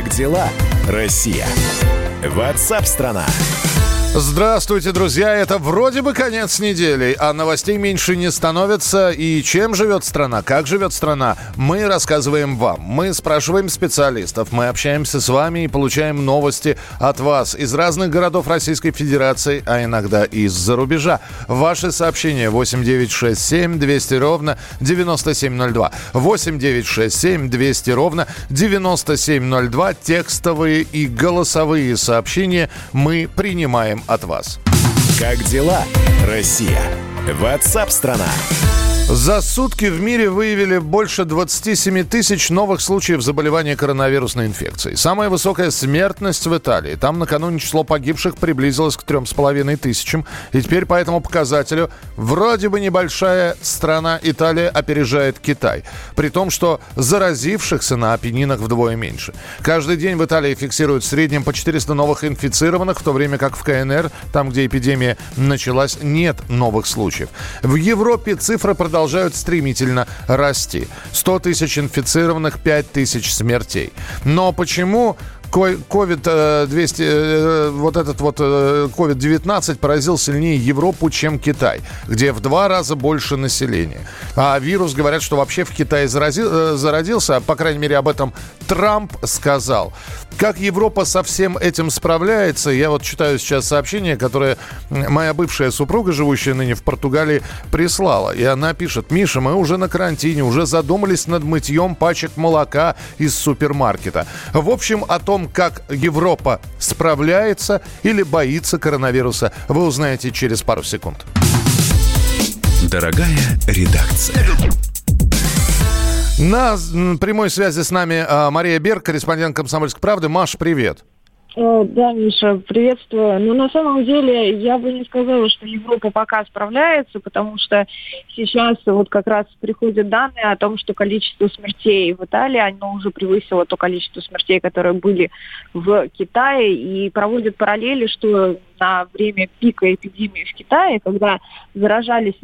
Как дела, Россия? WhatsApp-страна. Здравствуйте, друзья! Это вроде бы конец недели, а новостей меньше не становится. И чем живет страна? Как живет страна? Мы рассказываем вам. Мы спрашиваем специалистов. Мы общаемся с вами и получаем новости от вас из разных городов Российской Федерации, а иногда из-за рубежа. Ваши сообщения 8967 200 ровно 9702. 8967 200 ровно 9702. Текстовые и голосовые сообщения мы принимаем от вас. Как дела, Россия? WhatsApp-страна. За сутки в мире выявили больше 27 тысяч новых случаев заболевания коронавирусной инфекцией. Самая высокая смертность в Италии. Там накануне число погибших приблизилось к 3,5 тысячам. И теперь по этому показателю вроде бы небольшая страна Италия опережает Китай. При том, что заразившихся на Апеннинах вдвое меньше. Каждый день в Италии фиксируют в среднем по 400 новых инфицированных, в то время как в КНР, там, где эпидемия началась, нет новых случаев. В Европе цифры продолжают стремительно расти. 100 тысяч инфицированных, 5 тысяч смертей. Но почему COVID-19 поразил сильнее Европу, чем Китай, где в 2 раза больше населения? А вирус, говорят, что вообще в Китае зародился, по крайней мере, об этом Трамп сказал. Как Европа со всем этим справляется? Я вот читаю сейчас сообщение, которое моя бывшая супруга, живущая ныне в Португалии, прислала. И она пишет: Миша, мы уже на карантине, уже задумались над мытьем пачек молока из супермаркета. В общем, о том, как Европа справляется или боится коронавируса, вы узнаете через пару секунд. Дорогая редакция. На прямой связи с нами Мария Берг, корреспондент «Комсомольской правды». Маш, привет. Да, Миша, приветствую. Но на самом деле я бы не сказала, что Европа пока справляется, потому что сейчас вот как раз приходят данные о том, что количество смертей в Италии, оно уже превысило то количество смертей, которые были в Китае, и проводят параллели, что на время пика эпидемии в Китае, когда выявлялись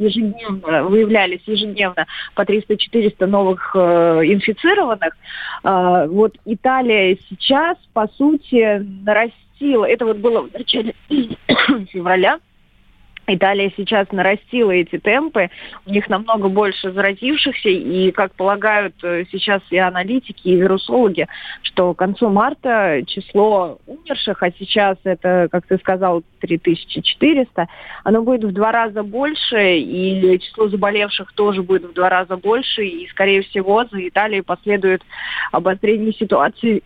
ежедневно по 300-400 новых инфицированных, вот Италия сейчас, по сути, нарастила, это вот было в начале февраля, Италия сейчас нарастила эти темпы, у них намного больше заразившихся, и, как полагают сейчас и аналитики, и вирусологи, что к концу марта число умерших, а сейчас это, как ты сказал, 3400, оно будет в 2 раза больше, и число заболевших тоже будет в 2 раза больше, и, скорее всего, за Италией последует обострение ситуации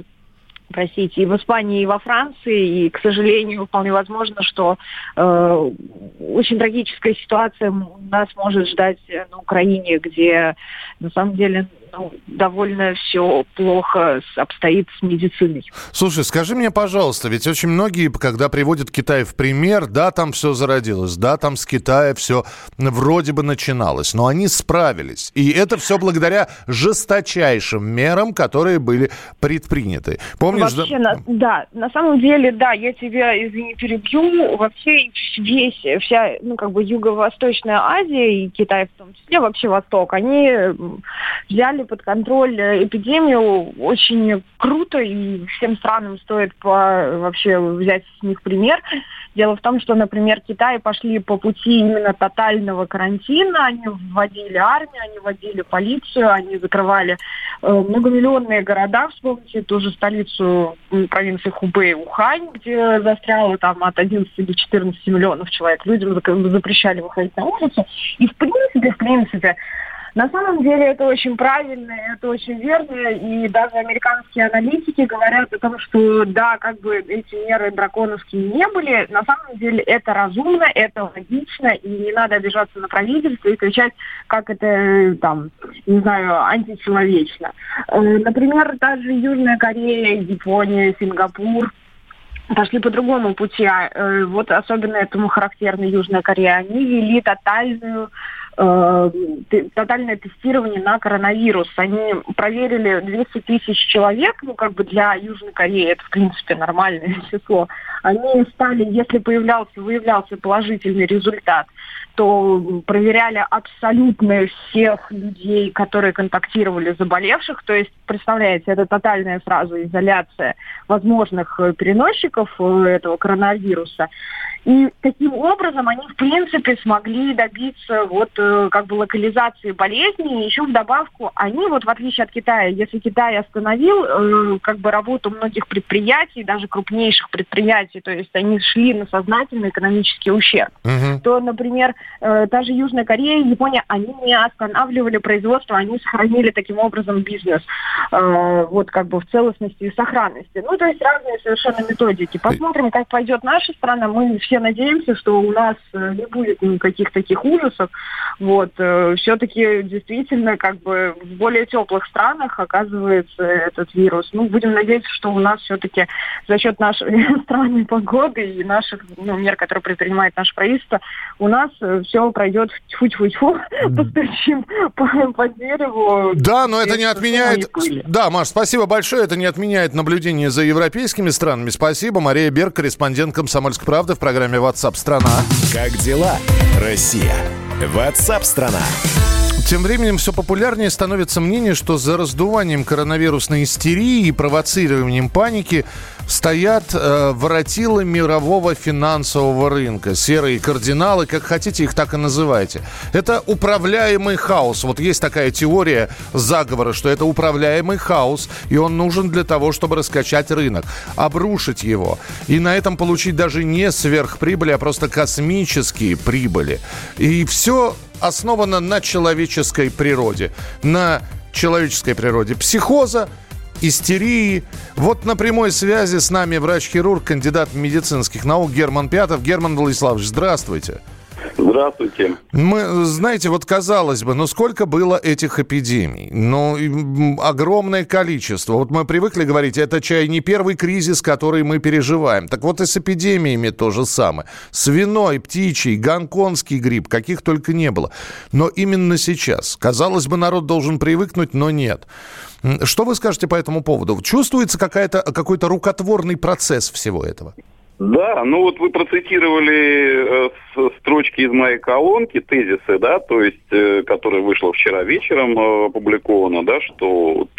и в Испании, и во Франции, и, к сожалению, вполне возможно, что очень трагическая ситуация нас может ждать на Украине, где, на самом деле, довольно все плохо обстоит с медициной. Слушай, скажи мне, пожалуйста, ведь очень многие, когда приводят Китай в пример, да, там все зародилось, да, там с Китая все вроде бы начиналось, но они справились. И это все благодаря жесточайшим мерам, которые были предприняты. Помнишь? Вообще, да, на самом деле, да, я тебя, извини, перебью, вообще вся, Юго-Восточная Азия и Китай в том числе, вообще Восток, они взяли под контроль эпидемию очень круто, и всем странам стоит вообще взять с них пример. Дело в том, что, например, Китай пошли по пути именно тотального карантина, они вводили армию, они вводили полицию, они закрывали многомиллионные города, вспомните ту же столицу провинции Хубэй, Ухань, где застряло там от 11 до 14 миллионов человек. Людям запрещали выходить на улицу. И в принципе, на самом деле это очень правильно, это очень верно, и даже американские аналитики говорят о том, что да, как бы эти меры драконовские не были, на самом деле это разумно, это логично, и не надо обижаться на правительство и кричать, как это, античеловечно. Например, даже Южная Корея, Япония, Сингапур пошли по другому пути. Вот особенно этому характерна Южная Корея. Они ввели тотальное тестирование на коронавирус. Они проверили 200 тысяч человек, для Южной Кореи это, в принципе, нормальное число. Они стали, если выявлялся положительный результат, то проверяли абсолютно всех людей, которые контактировали с заболевших. То есть, представляете, это тотальная сразу изоляция возможных переносчиков этого коронавируса. И таким образом они, в принципе, смогли добиться локализации болезни. И еще в добавку они, в отличие от Китая, если Китай остановил работу многих предприятий, даже крупнейших предприятий, то есть они шли на сознательный экономический ущерб, то, например, та же Южная Корея и Япония, они не останавливали производство, они сохранили таким образом бизнес в целостности и сохранности. То есть разные совершенно методики. Посмотрим, как пойдет наша страна. Мы все надеемся, что у нас не будет никаких таких ужасов. Все-таки действительно в более теплых странах оказывается этот вирус. Будем надеяться, что у нас все-таки за счет нашей странной погоды и наших мер, которые предпринимает наше правительство, у нас все пройдет тьфу-тьфу-тьфу, постучим по дереву. Да, но это не отменяет... Да, Маш, спасибо большое. Это не отменяет наблюдение за европейскими странами. Спасибо. Мария Берг, корреспондент «Комсомольской правды» в программе WhatsApp страна. Как дела, Россия? WhatsApp страна. Тем временем все популярнее становится мнение, что за раздуванием коронавирусной истерии и провоцированием паники стоят воротилы мирового финансового рынка. Серые кардиналы, как хотите, их так и называйте. Это управляемый хаос. Есть такая теория заговора, что это управляемый хаос, и он нужен для того, чтобы раскачать рынок, обрушить его. И на этом получить даже не сверхприбыли, а просто космические прибыли. И все основано на человеческой природе. На человеческой природе психоза, истерии. На прямой связи с нами врач-хирург, кандидат медицинских наук Герман Пятов. Герман Владиславович, здравствуйте. Здравствуйте. Знаете, казалось бы, сколько было этих эпидемий? Огромное количество. Мы привыкли говорить, это чай не первый кризис, который мы переживаем. Так и с эпидемиями то же самое. Свиной, птичий, гонконгский грипп, каких только не было. Но именно сейчас, казалось бы, народ должен привыкнуть, но нет. Что вы скажете по этому поводу? Чувствуется какой-то рукотворный процесс всего этого? Да, вы процитировали строчки из моей колонки, тезисы, да, то есть, которая вышла вчера вечером, опубликована, да, что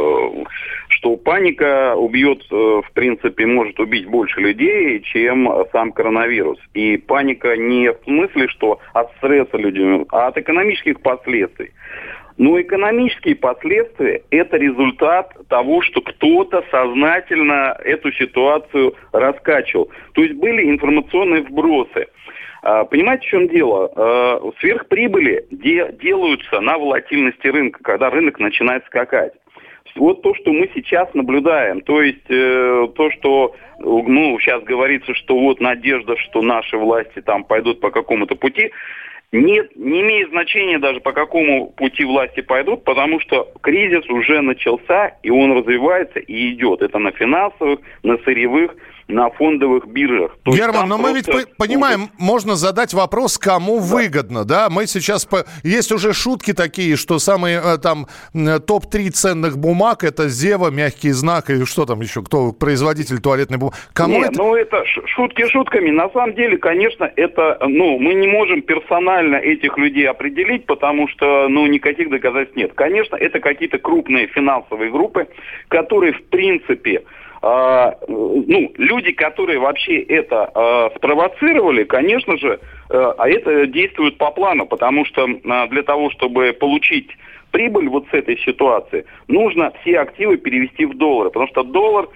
паника убьет, в принципе, может убить больше людей, чем сам коронавирус. И паника не в смысле, что от стресса людям, а от экономических последствий. Но экономические последствия – это результат того, что кто-то сознательно эту ситуацию раскачивал. То есть были информационные вбросы. Понимаете, в чем дело? Сверхприбыли делаются на волатильности рынка, когда рынок начинает скакать. То, что мы сейчас наблюдаем, то есть то, что сейчас говорится, что надежда, что наши власти там пойдут по какому-то пути, нет, не имеет значения даже по какому пути власти пойдут, потому что кризис уже начался, и он развивается и идет. Это на финансовых, на сырьевых, на фондовых биржах. Герман, но мы ведь понимаем, можно задать вопрос, кому выгодно, да? Мы сейчас... Есть уже шутки такие, что самые топ-3 ценных бумаг — это Зева, мягкий знак, и что там еще, кто производитель туалетной бумаги. Это шутки шутками. На самом деле, конечно, это... мы не можем персонально этих людей определить, потому что, никаких доказательств нет. Конечно, это какие-то крупные финансовые группы, которые, в принципе... люди, которые вообще это спровоцировали, конечно же, это действует по плану, потому что для того, чтобы получить прибыль с этой ситуации, нужно все активы перевести в доллары, потому что доллар,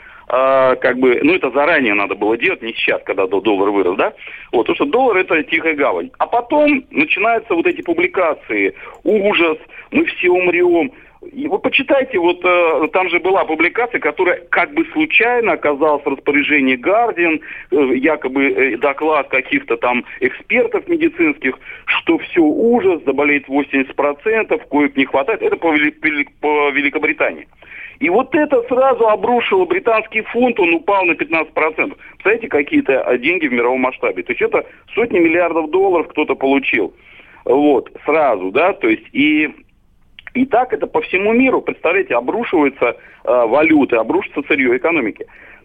это заранее надо было делать, не сейчас, когда доллар вырос, да? Потому что доллар — это тихая гавань. А потом начинаются эти публикации, ужас, мы все умрем. И вы почитайте, там же была публикация, которая случайно оказалась в распоряжении Guardian, якобы доклад каких-то там экспертов медицинских, что все ужас, заболеет 80%, коек не хватает. Это по Великобритании. И это сразу обрушило британский фунт, он упал на 15%. Представляете, какие-то деньги в мировом масштабе. То есть это сотни миллиардов долларов кто-то получил. Сразу, да, то есть и так это по всему миру, представляете, обрушиваются валюты, обрушится сырье экономики.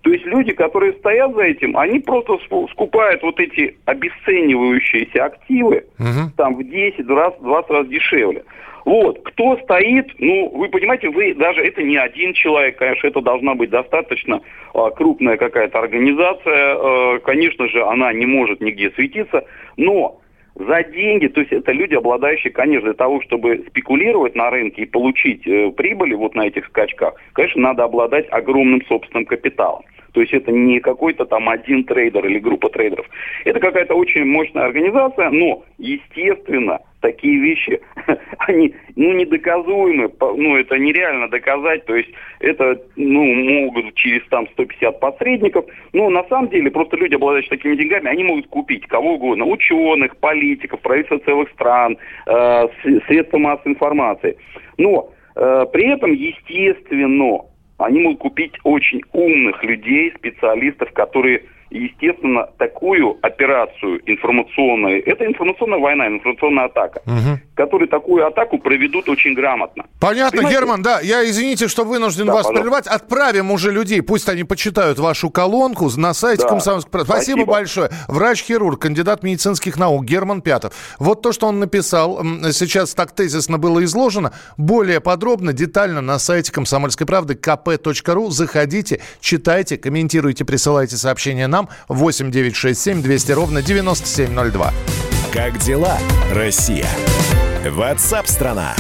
То есть люди, которые стоят за этим, они просто скупают вот эти обесценивающиеся активы там в 10-20 раз дешевле. Вот, кто стоит, вы понимаете, это не один человек, конечно, это должна быть достаточно крупная какая-то организация, конечно же, она не может нигде светиться, но за деньги, то есть это люди, обладающие, конечно, для того, чтобы спекулировать на рынке и получить прибыли вот на этих скачках, конечно, надо обладать огромным собственным капиталом. То есть это не какой-то там один трейдер или группа трейдеров. Это какая-то очень мощная организация, но, естественно, такие вещи, они, недоказуемы, это нереально доказать, то есть это, могут через 150 посредников, но на самом деле просто люди, обладающие такими деньгами, они могут купить кого угодно, ученых, политиков, правительства целых стран, средства массовой информации. Но при этом, естественно, они могут купить очень умных людей, специалистов, которые, естественно, такую операцию информационную, это информационная война, информационная атака, которые такую атаку проведут очень грамотно. Понятно, понимаете? Герман, да, я, извините, что вынужден вас прерывать, отправим уже людей, пусть они почитают вашу колонку на сайте «Комсомольской правды». Спасибо большое. Врач-хирург, кандидат медицинских наук Герман Пятов. Вот то, что он написал, сейчас так тезисно было изложено, более подробно, детально на сайте «Комсомольской правды» kp.ru. Заходите, читайте, комментируйте, присылайте сообщения нам 8 967 200 ровно 9702. Как дела, Россия? WhatsApp-страна.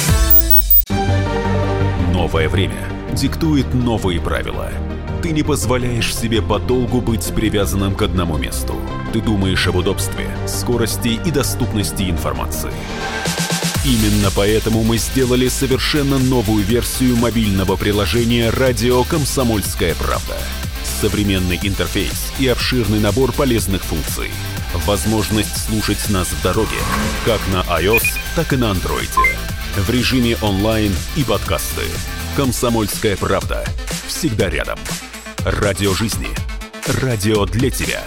Новое время диктует новые правила. Ты не позволяешь себе подолгу быть привязанным к одному месту. Ты думаешь об удобстве, скорости и доступности информации. Именно поэтому мы сделали совершенно новую версию мобильного приложения «Радио Комсомольская правда». Современный интерфейс и обширный набор полезных функций. Возможность слушать нас в дороге, как на iOS, так и на Android. В режиме онлайн и подкасты. «Комсомольская правда». Всегда рядом. Радио жизни. Радио для тебя.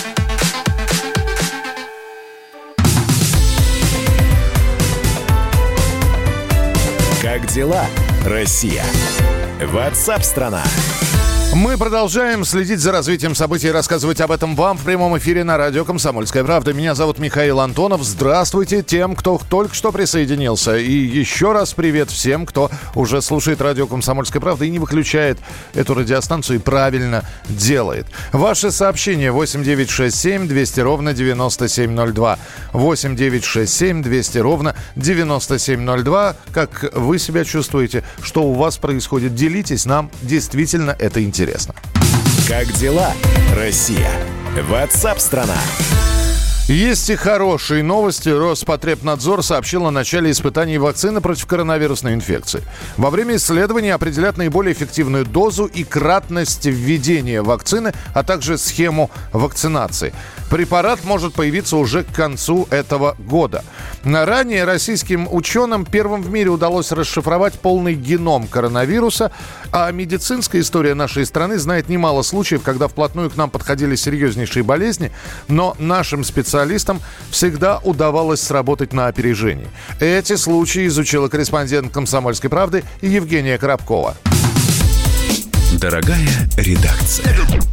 Как дела, Россия? WhatsApp-страна. Мы продолжаем следить за развитием событий и рассказывать об этом вам в прямом эфире на радио «Комсомольская правда». Меня зовут Михаил Антонов. Здравствуйте тем, кто только что присоединился. И еще раз привет всем, кто уже слушает радио «Комсомольская правда» и не выключает эту радиостанцию и правильно делает. Ваши сообщения 8 967 200 ровно 9702. 8 967 200 ровно 9702. Как вы себя чувствуете, что у вас происходит? Делитесь, нам действительно это интересно. Как дела, Россия? WhatsApp-страна. Есть и хорошие новости. Роспотребнадзор сообщил о начале испытаний вакцины против коронавирусной инфекции. Во время исследования определят наиболее эффективную дозу и кратность введения вакцины, а также схему вакцинации. Препарат может появиться уже к концу этого года. Ранее российским ученым первым в мире удалось расшифровать полный геном коронавируса, а медицинская история нашей страны знает немало случаев, когда вплотную к нам подходили серьезнейшие болезни, но нашим специалистам всегда удавалось сработать на опережении. Эти случаи изучила корреспондент «Комсомольской правды» Евгения Коробкова. Дорогая редакция.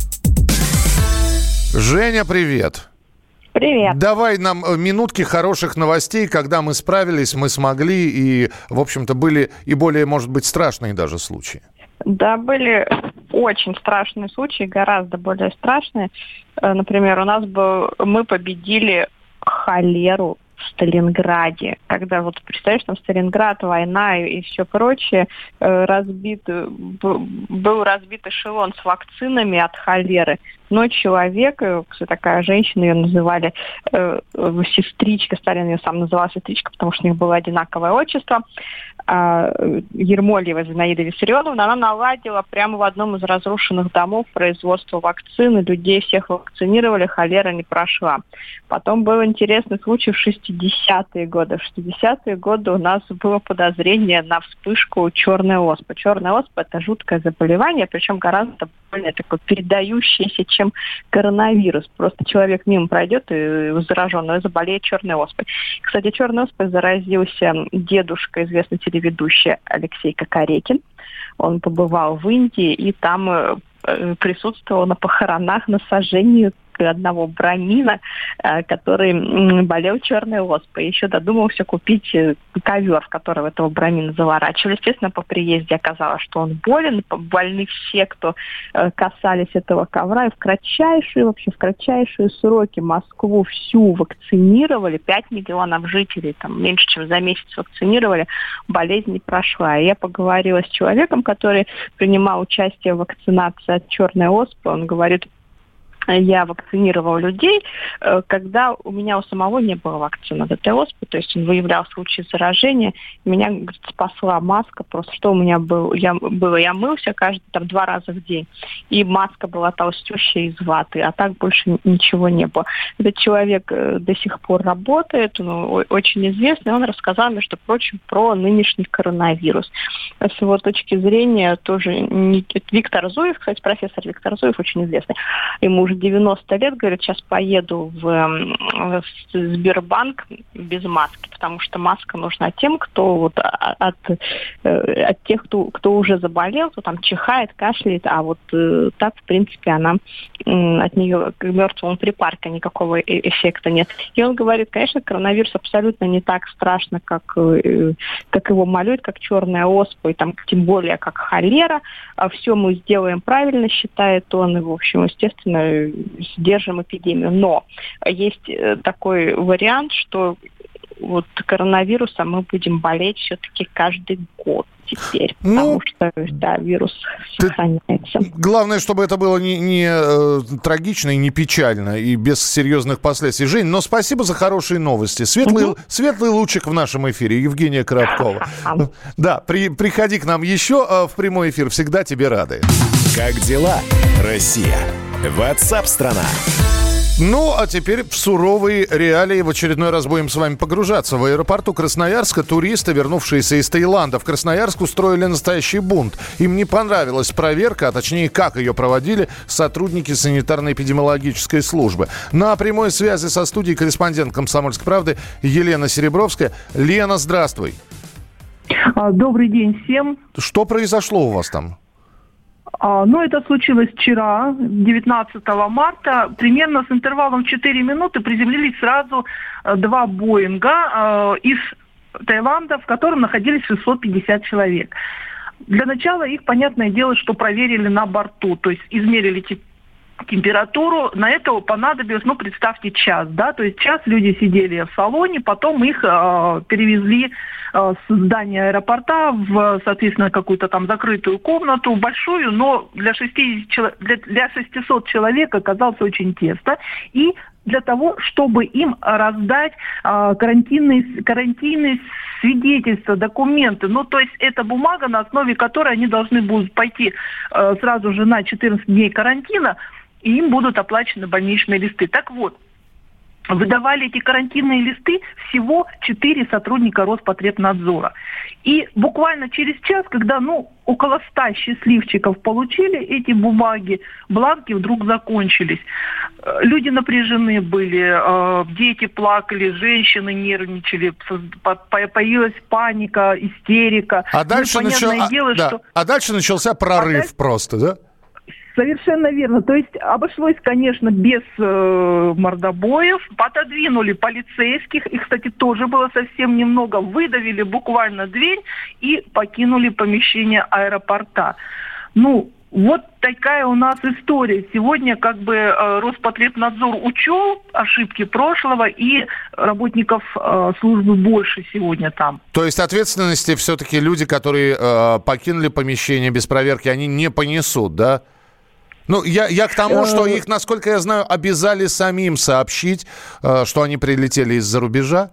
Женя, привет. Привет. Давай нам минутки хороших новостей, когда мы справились, мы смогли, и, в общем-то, были и более, может быть, страшные даже случаи. Да, очень страшные случаи, гораздо более страшные. Например, мы победили холеру в Сталинграде. Когда, вот представляешь, там Сталинград, война и все прочее, был разбит эшелон с вакцинами от холеры. Но человек, такая женщина, ее называли сестричка, Сталин ее сам называл сестричка, потому что у них было одинаковое отчество, Ермольева Зинаида Виссарионовна, она наладила прямо в одном из разрушенных домов производство вакцины, людей всех вакцинировали, холера не прошла. Потом был интересный случай в 60-е годы. В 60-е годы у нас было подозрение на вспышку черной оспы. Черная оспа – это жуткое заболевание, причем гораздо более такое передающееся, чем коронавирус. Просто человек мимо пройдет и зараженный заболеет черной оспой. Кстати, черной оспой заразился дедушка, известный телеведущий Алексей Кокорекин. Он побывал в Индии и там присутствовала на похоронах, на сожжении одного брамина, который болел черной оспой. Еще додумался купить ковер, в который этого брамина заворачивали. Естественно, по приезде оказалось, что он болен. Больны все, кто касались этого ковра. И в кратчайшие сроки Москву всю вакцинировали. 5 миллионов жителей, там, меньше, чем за месяц вакцинировали. Болезнь не прошла. И я поговорила с человеком, который принимал участие в вакцинации от черной оспы. Он говорит: я вакцинировал людей, когда у меня у самого не было вакцины от этой оспы, то есть он выявлял случаи заражения. Меня, говорит, спасла маска, просто что у меня было, я мылся каждый 2 раза в день, и маска была толстющая из ваты, а так больше ничего не было. Этот человек до сих пор работает, он очень известный, он рассказал, между прочим, про нынешний коронавирус. С его точки зрения тоже Виктор Зуев, кстати, профессор Виктор Зуев, очень известный, ему уже 90 лет, говорит, сейчас поеду в Сбербанк без маски, потому что маска нужна тем, кто вот от тех, кто уже заболел, кто там чихает, кашляет, а вот так, в принципе, она от нее к мертвому припарка никакого эффекта нет. И он говорит, конечно, коронавирус абсолютно не так страшно, как его малюют, как черная оспа, и там, тем более, как холера. Все мы сделаем правильно, считает он, и, в общем, естественно, сдержим эпидемию. Но есть такой вариант, что вот коронавирусом мы будем болеть все-таки каждый год теперь, потому что вирус сохраняется. Главное, чтобы это было не трагично и не печально, и без серьезных последствий. Жень, но спасибо за хорошие новости. Светлый лучик в нашем эфире. Евгения Коробкова. Да, приходи к нам еще в прямой эфир. Всегда тебе рады. Как дела, Россия? WhatsApp-страна. Ну, а теперь в суровые реалии в очередной раз будем с вами погружаться. В аэропорту Красноярска туристы, вернувшиеся из Таиланда, в Красноярск устроили настоящий бунт. Им не понравилась проверка, а точнее, как ее проводили сотрудники санитарно-эпидемиологической службы. На прямой связи со студией корреспондент «Комсомольской правды» Елена Серебровская. Лена, здравствуй. Добрый день всем. Что произошло у вас там? Это случилось вчера, 19 марта. Примерно с интервалом 4 минуты приземлились сразу 2 Боинга из Таиланда, в котором находились 650 человек. Для начала их, понятное дело, что проверили на борту, то есть измерили температуру. На это понадобилось, представьте, час, да, то есть час люди сидели в салоне, потом их перевезли с здания аэропорта в, соответственно, какую-то там закрытую комнату, большую, но для 600 человек оказалось очень тесно. И для того, чтобы им раздать карантинные свидетельства, документы. То есть это бумага, на основе которой они должны будут пойти сразу же на 14 дней карантина, и им будут оплачены больничные листы. Так вот, выдавали эти карантинные листы всего 4 сотрудника Роспотребнадзора. И буквально через час, когда около 100 счастливчиков получили эти бумаги, бланки вдруг закончились. Люди напряжены были, дети плакали, женщины нервничали, появилась паника, истерика. А дальше начался прорыв просто, да? Совершенно верно. То есть обошлось, конечно, без мордобоев. Отодвинули полицейских. Их, кстати, тоже было совсем немного. Выдавили буквально дверь и покинули помещение аэропорта. Вот такая у нас история. Сегодня Роспотребнадзор учел ошибки прошлого, и работников службы больше сегодня там. То есть ответственности все-таки люди, которые покинули помещение без проверки, они не понесут, да? Я к тому, что их, насколько я знаю, обязали самим сообщить, что они прилетели из-за рубежа.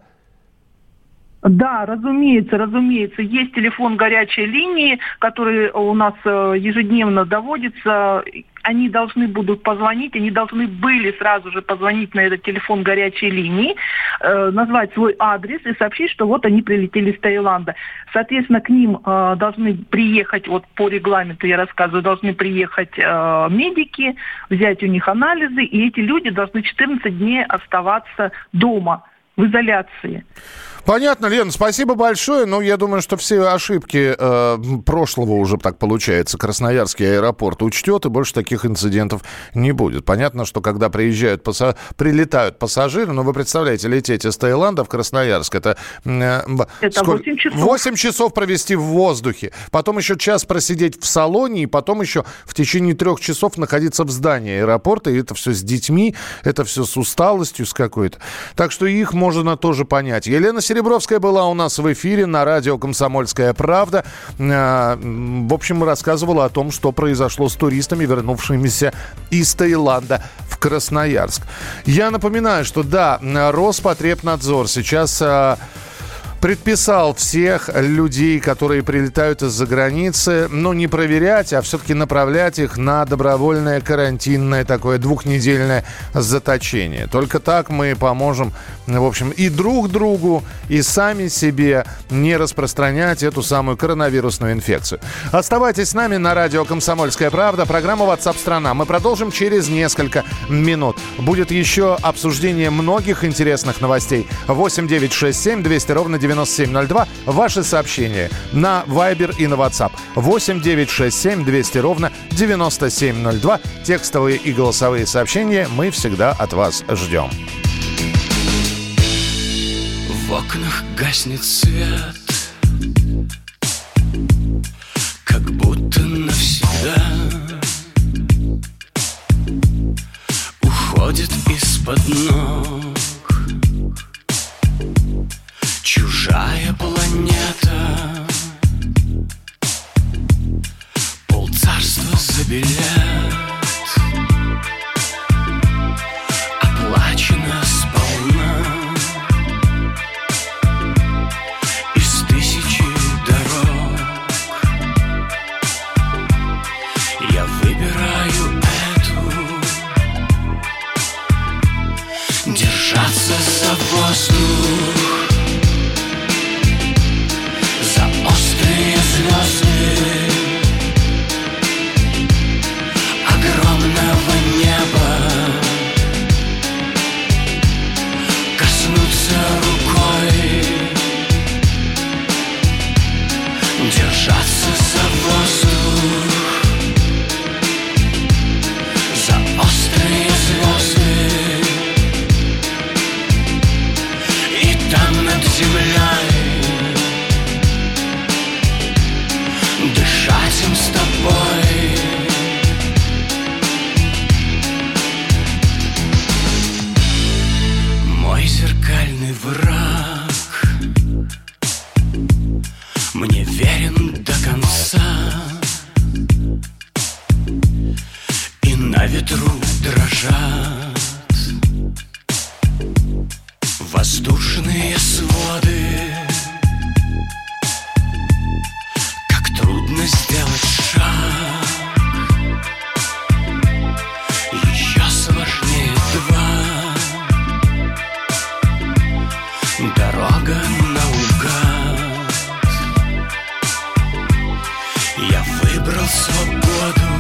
Да, разумеется. Есть телефон горячей линии, который у нас ежедневно доводится. Они должны будут позвонить, они должны были сразу же позвонить на этот телефон горячей линии, назвать свой адрес и сообщить, что вот они прилетели из Таиланда. Соответственно, к ним должны приехать, по регламенту я рассказываю, должны приехать медики, взять у них анализы, и эти люди должны 14 дней оставаться дома в изоляции. Понятно, Лена, спасибо большое. Ну, я думаю, что все ошибки прошлого уже так получается. Красноярский аэропорт учтет, и больше таких инцидентов не будет. Понятно, что когда прилетают пассажиры, ну, вы представляете, лететь из Таиланда в Красноярск, это 8 часов. 8 часов провести в воздухе, потом еще час просидеть в салоне, и потом еще в течение 3 часов находиться в здании аэропорта, и это все с детьми, это все с усталостью с какой-то. Так что их можно тоже понять. Елена Серебровская была у нас в эфире на радио «Комсомольская правда». В общем, рассказывала о том, что произошло с туристами, вернувшимися из Таиланда в Красноярск. Я напоминаю, что да, Роспотребнадзор сейчас предписал всех людей, которые прилетают из-за границы, ну, не проверять, а все-таки направлять их на добровольное карантинное такое 2-недельное заточение. Только так мы поможем, в общем, и друг другу, и сами себе не распространять эту самую коронавирусную инфекцию. Оставайтесь с нами на радио «Комсомольская правда». Программа WhatsApp страна. Мы продолжим через несколько минут. Будет еще обсуждение многих интересных новостей. 8 9 6 7 200 ровно 9702. Ваши сообщения на Viber и на WhatsApp. 8 9 6 7 200 ровно 9702. Текстовые и голосовые сообщения мы всегда от вас ждем. В окнах гаснет свет, как будто навсегда уходит из-под ног чужая планета. Полцарства забелят, оплачено сполна. Из 1000 дорог я выбираю эту. Держаться за воздух, за острые звезды огромного неба, коснуться рукой, держаться за воздух, за острые звезды, и там над землей дышать им с тобой. Мой зеркальный враг мне верен до конца, и на ветру дрожат воздушные своды. Трудно сделать шаг, еще сложнее 2. Дорога наугад, я выбрал свободу.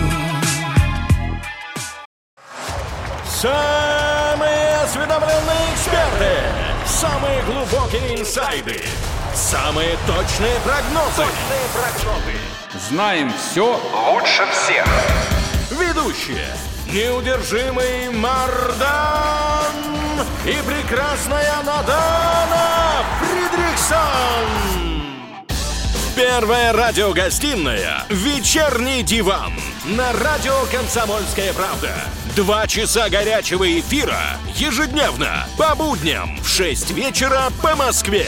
Самые осведомленные эксперты, самые глубокие инсайды, самые точные прогнозы. Знаем все лучше всех. Ведущие: неудержимый Мардан и прекрасная Надана Фридрихсон. Первая радиогостинная «Вечерний диван» на радио «Комсомольская правда». 2 часа горячего эфира ежедневно по будням в 6 вечера по Москве.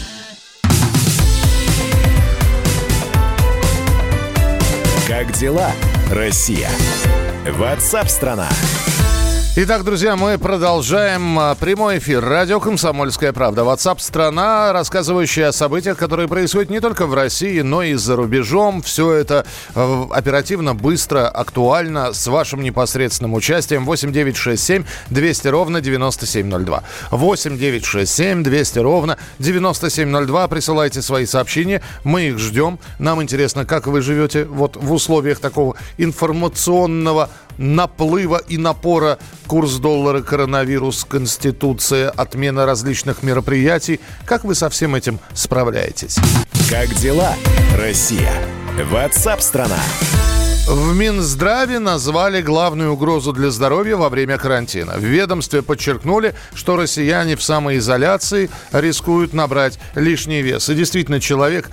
Как дела, Россия? WhatsApp-страна. Итак, друзья, мы продолжаем прямой эфир. Радио «Комсомольская правда». WhatsApp-страна, рассказывающая о событиях, которые происходят не только в России, но и за рубежом. Все это оперативно, быстро, актуально, с вашим непосредственным участием. 8 9 6 7 200 ровно 9702. 8 9 6 7 200 ровно 9702. Присылайте свои сообщения. Мы их ждем. Нам интересно, как вы живете вот в условиях такого информационного наплыва и напора курс доллара, коронавирус, Конституция, отмена различных мероприятий. Как вы со всем этим справляетесь? Как дела, Россия? WhatsApp-страна. В Минздраве назвали главную угрозу для здоровья во время карантина. В ведомстве подчеркнули, что россияне в самоизоляции рискуют набрать лишний вес. И действительно, человек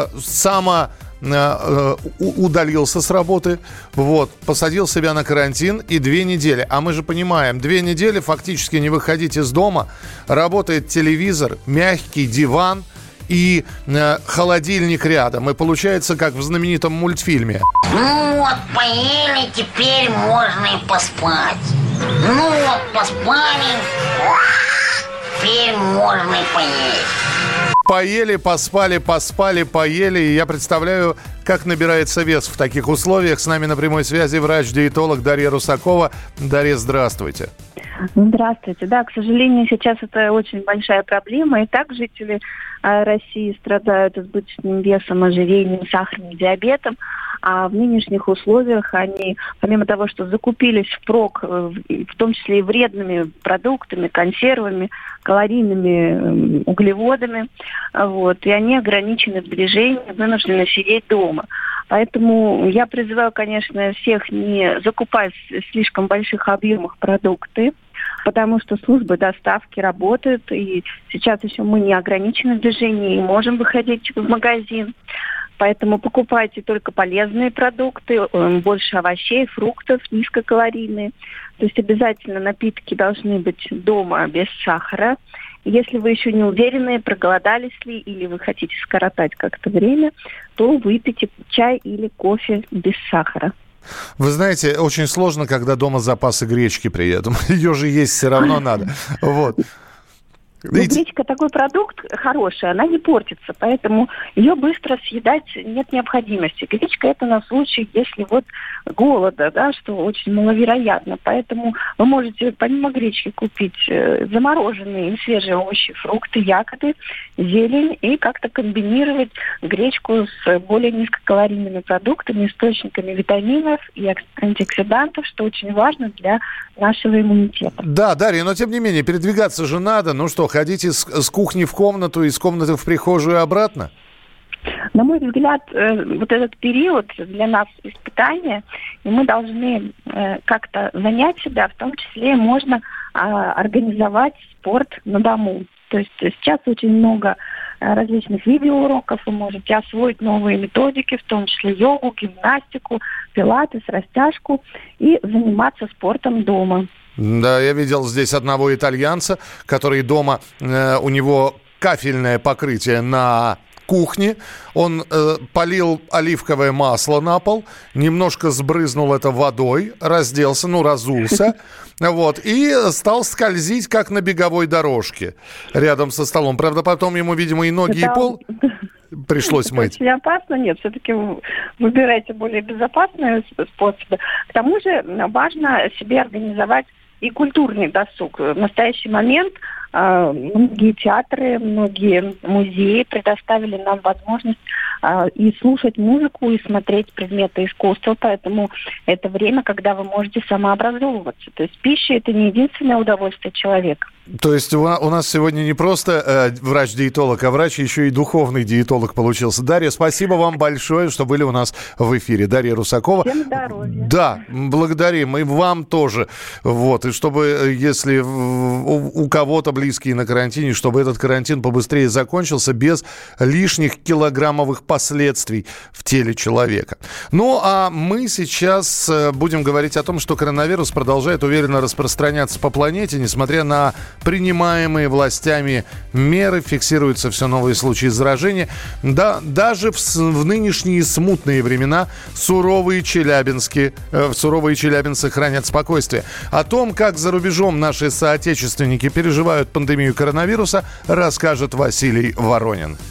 удалился с работы, посадил себя на карантин и 2 недели. А мы же понимаем, 2 недели фактически не выходить из дома, работает телевизор, мягкий диван и холодильник рядом. И получается, как в знаменитом мультфильме. Ну вот, поели, теперь можно и поспать. Ну вот, поспали, теперь можно и поесть. Поели, поспали, поели. И я представляю, как набирается вес в таких условиях. С нами на прямой связи врач-диетолог Дарья Русакова. Дарья, здравствуйте. Здравствуйте. Да, к сожалению, сейчас это очень большая проблема. И так жители России страдают избыточным весом, ожирением, сахарным диабетом. А в нынешних условиях они, помимо того, что закупились впрок, в том числе и вредными продуктами, консервами, калорийными углеводами, и они ограничены в движении, вынуждены сидеть дома. Поэтому я призываю, конечно, всех не закупать в слишком больших объемах продукты, потому что службы доставки работают, и сейчас еще мы не ограничены в движении и можем выходить в магазин. Поэтому покупайте только полезные продукты, больше овощей, фруктов, низкокалорийные. То есть обязательно напитки должны быть дома без сахара. Если вы еще не уверены, проголодались ли или вы хотите скоротать как-то время, то выпейте чай или кофе без сахара. Вы знаете, очень сложно, когда дома запасы гречки при этом. Ее же есть все равно надо. Гречка такой продукт хороший, она не портится, поэтому ее быстро съедать нет необходимости. Гречка это на случай, если голода, что очень маловероятно. Поэтому вы можете помимо гречки купить замороженные и свежие овощи, фрукты, ягоды, зелень и как-то комбинировать гречку с более низкокалорийными продуктами, источниками витаминов и антиоксидантов, что очень важно для нашего иммунитета. Да, Дарья, но тем не менее, передвигаться же надо. Ну что, ходите с кухни в комнату, из комнаты в прихожую и обратно? На мой взгляд, этот период для нас испытания, и мы должны как-то занять себя, в том числе можно организовать спорт на дому. То есть сейчас очень много различных видеоуроков, вы можете освоить новые методики, в том числе йогу, гимнастику, пилатес, растяжку и заниматься спортом дома. Да, я видел здесь одного итальянца, который дома, у него кафельное покрытие на кухне, он полил оливковое масло на пол, немножко сбрызнул это водой, разделся, разулся, и стал скользить, как на беговой дорожке рядом со столом. Правда, потом ему, видимо, и ноги, и пол пришлось мыть. Очень опасно, нет, все-таки выбирайте более безопасные способы. К тому же важно себе организовать и культурный досуг. В настоящий момент многие театры, многие музеи предоставили нам возможность и слушать музыку, и смотреть предметы искусства. Поэтому это время, когда вы можете самообразовываться. То есть пища – это не единственное удовольствие человека. То есть у нас сегодня не просто врач-диетолог, а врач еще и духовный диетолог получился. Дарья, спасибо вам большое, что были у нас в эфире. Дарья Русакова. Всем здоровья. Да, благодарим. И вам тоже. И чтобы, если у кого-то близкие на карантине, чтобы этот карантин побыстрее закончился без лишних килограммовых последствий в теле человека. Ну, а мы сейчас будем говорить о том, что коронавирус продолжает уверенно распространяться по планете, несмотря на принимаемые властями меры, фиксируются все новые случаи заражения. Да, даже в нынешние смутные времена суровые челябинцы хранят спокойствие. О том, как за рубежом наши соотечественники переживают пандемию коронавируса, расскажет Василий Воронин.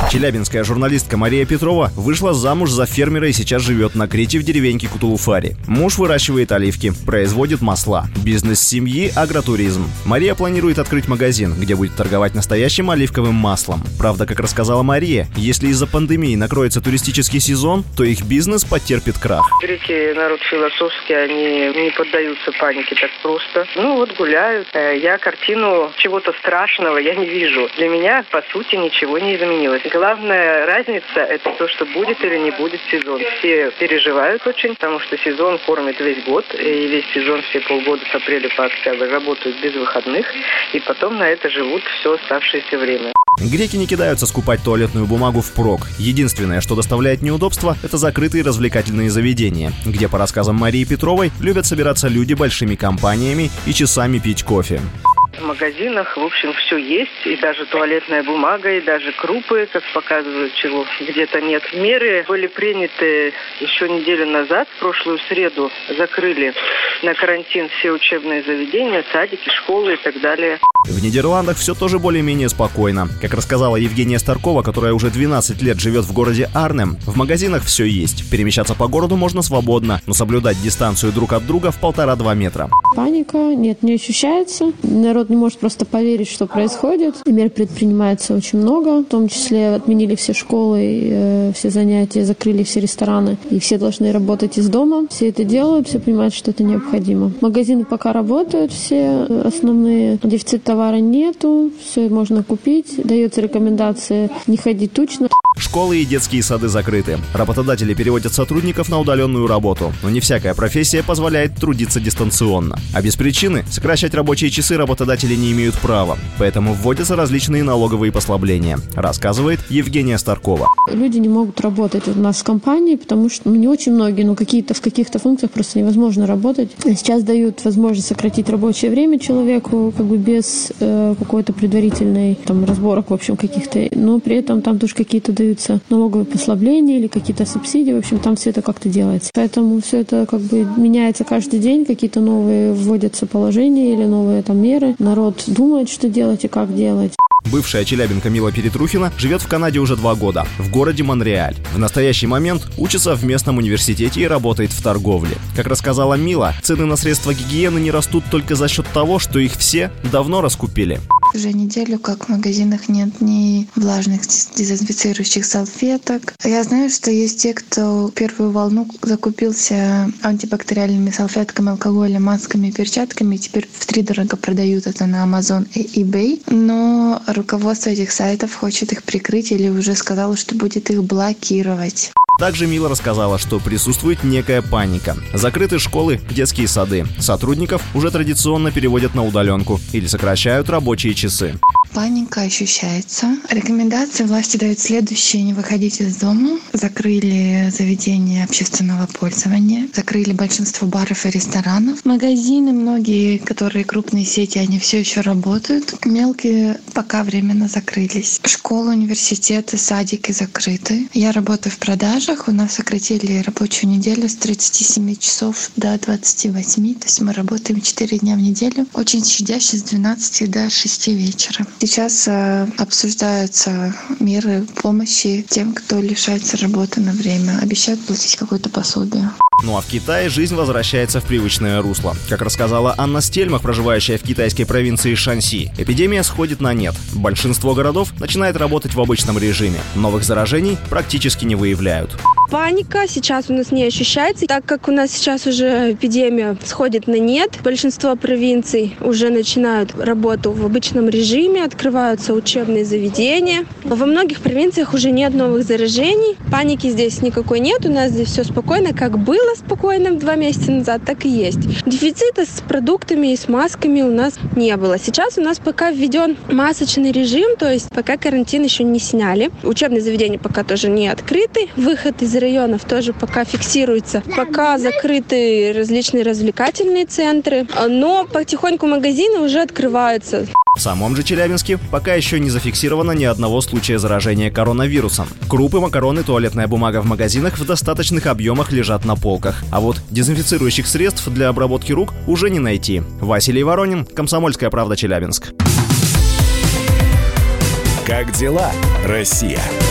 Челябинская журналистка Мария Петрова вышла замуж за фермера и сейчас живет на Крите в деревеньке Кутулуфари. Муж выращивает оливки, производит масла. Бизнес семьи – агротуризм. Мария планирует открыть магазин, где будет торговать настоящим оливковым маслом. Правда, как рассказала Мария, если из-за пандемии накроется туристический сезон, то их бизнес потерпит крах. Греки народ философский, они не поддаются панике так просто. Гуляют. Я картину чего-то страшного я не вижу. Для меня, по сути, ничего не изменилось. Главная разница – это то, что будет или не будет сезон. Все переживают очень, потому что сезон кормит весь год, и весь сезон все полгода с апреля по октябрь работают без выходных, и потом на это живут все оставшееся время. Греки не кидаются скупать туалетную бумагу впрок. Единственное, что доставляет неудобства, это закрытые развлекательные заведения, где, по рассказам Марии Петровой, любят собираться люди большими компаниями и часами пить кофе. В магазинах, в общем, все есть, и даже туалетная бумага, и даже крупы, как показывают, чего где-то нет. Меры были приняты еще неделю назад, в прошлую среду закрыли на карантин все учебные заведения, садики, школы и так далее. В Нидерландах все тоже более-менее спокойно. Как рассказала Евгения Старкова, которая уже 12 лет живет в городе Арнем, в магазинах все есть. Перемещаться по городу можно свободно, но соблюдать дистанцию друг от друга в 1,5-2 метра. Паника не ощущается. Народ не может просто поверить, что происходит. Мер предпринимается очень много. В том числе отменили все школы, все занятия, закрыли все рестораны. И все должны работать из дома. Все это делают, все понимают, что это необходимо. Магазины пока работают все основные. Дефицит товара нету, все можно купить. Дается рекомендация не ходить тучно. Школы и детские сады закрыты. Работодатели переводят сотрудников на удаленную работу. Но не всякая профессия позволяет трудиться дистанционно. А без причины сокращать рабочие часы работодатели не имеют права. Поэтому вводятся различные налоговые послабления, рассказывает Евгения Старкова. Люди не могут работать у нас в компании, потому что не очень многие, но в каких-то функциях просто невозможно работать. Сейчас дают возможность сократить рабочее время человеку, без какой-то предварительной разборок, в общем, каких-то. Но при этом там тоже какие-то даются налоговые послабления или какие-то субсидии. В общем, там все это как-то делается. Поэтому все это меняется каждый день, какие-то новые вводятся положения или новые меры. Народ думает, что делать и как делать. Бывшая челябинка Мила Перетрухина живет в Канаде уже 2 года, в городе Монреаль. В настоящий момент учится в местном университете и работает в торговле. Как рассказала Мила, цены на средства гигиены не растут только за счет того, что их все давно раскупили. Уже неделю, как в магазинах нет ни влажных дезинфицирующих салфеток. Я знаю, что есть те, кто первую волну закупился антибактериальными салфетками, алкоголем, масками, перчатками, и теперь втридорого продают это на Amazon и eBay. Но руководство этих сайтов хочет их прикрыть или уже сказало, что будет их блокировать. Также Мила рассказала, что присутствует некая паника. Закрыты школы, детские сады. Сотрудников уже традиционно переводят на удаленку или сокращают рабочие часы. Паника ощущается. Рекомендации власти дают следующие: не выходить из дома. Закрыли заведения общественного пользования. Закрыли большинство баров и ресторанов. Магазины, многие, которые крупные сети, они все еще работают. Мелкие пока временно закрылись. Школы, университеты, садики закрыты. Я работаю в продажах. У нас сократили рабочую неделю с 37 часов до 28. То есть мы работаем 4 дня в неделю. Очень щадяще с 12 до 6 вечера. Сейчас обсуждаются меры помощи тем, кто лишается работы на время. Обещают платить какое-то пособие. Ну а в Китае жизнь возвращается в привычное русло. Как рассказала Анна Стельмах, проживающая в китайской провинции Шанси, эпидемия сходит на нет. Большинство городов начинает работать в обычном режиме. Новых заражений практически не выявляют. Паника сейчас у нас не ощущается, так как у нас сейчас уже эпидемия сходит на нет. Большинство провинций уже начинают работу в обычном режиме, открываются учебные заведения. Во многих провинциях уже нет новых заражений. Паники здесь никакой нет, у нас здесь все спокойно, как было спокойно 2 месяца назад, так и есть. Дефицита с продуктами и с масками у нас не было. Сейчас у нас пока введен масочный режим, то есть пока карантин еще не сняли. Учебные заведения пока тоже не открыты, выход из районов тоже пока фиксируется. Пока закрыты различные развлекательные центры, но потихоньку магазины уже открываются. В самом же Челябинске пока еще не зафиксировано ни одного случая заражения коронавирусом. Крупы, макароны, туалетная бумага в магазинах в достаточных объемах лежат на полках. А вот дезинфицирующих средств для обработки рук уже не найти. Василий Воронин, Комсомольская правда, Челябинск. Как дела, Россия?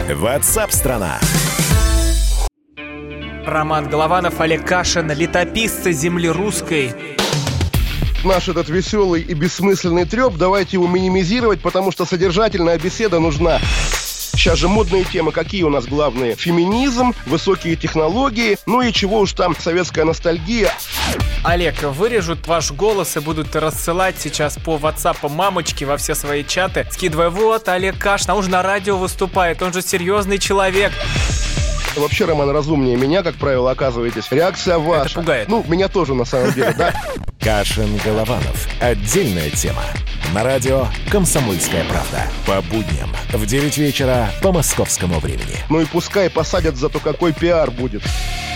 WhatsApp-страна. Роман Голованов, Олег Кашин, летописцы земли русской. Наш этот веселый и бессмысленный треп, давайте его минимизировать, потому что содержательная беседа нужна. Сейчас же модные темы, какие у нас главные? Феминизм, высокие технологии, ну и чего уж там, советская ностальгия. Олег, вырежут ваш голос и будут рассылать сейчас по WhatsApp мамочки во все свои чаты, скидывая: вот, Олег Кашин, он же на радио выступает, он же серьезный человек. Вообще, Роман, разумнее меня, как правило, оказываетесь. Реакция ваша. Это пугает. Ну, меня тоже, на самом деле, да? Кашин-Голованов. Отдельная тема. На радио «Комсомольская правда». По будням в 9 вечера по московскому времени. Ну и пускай посадят, зато какой пиар будет.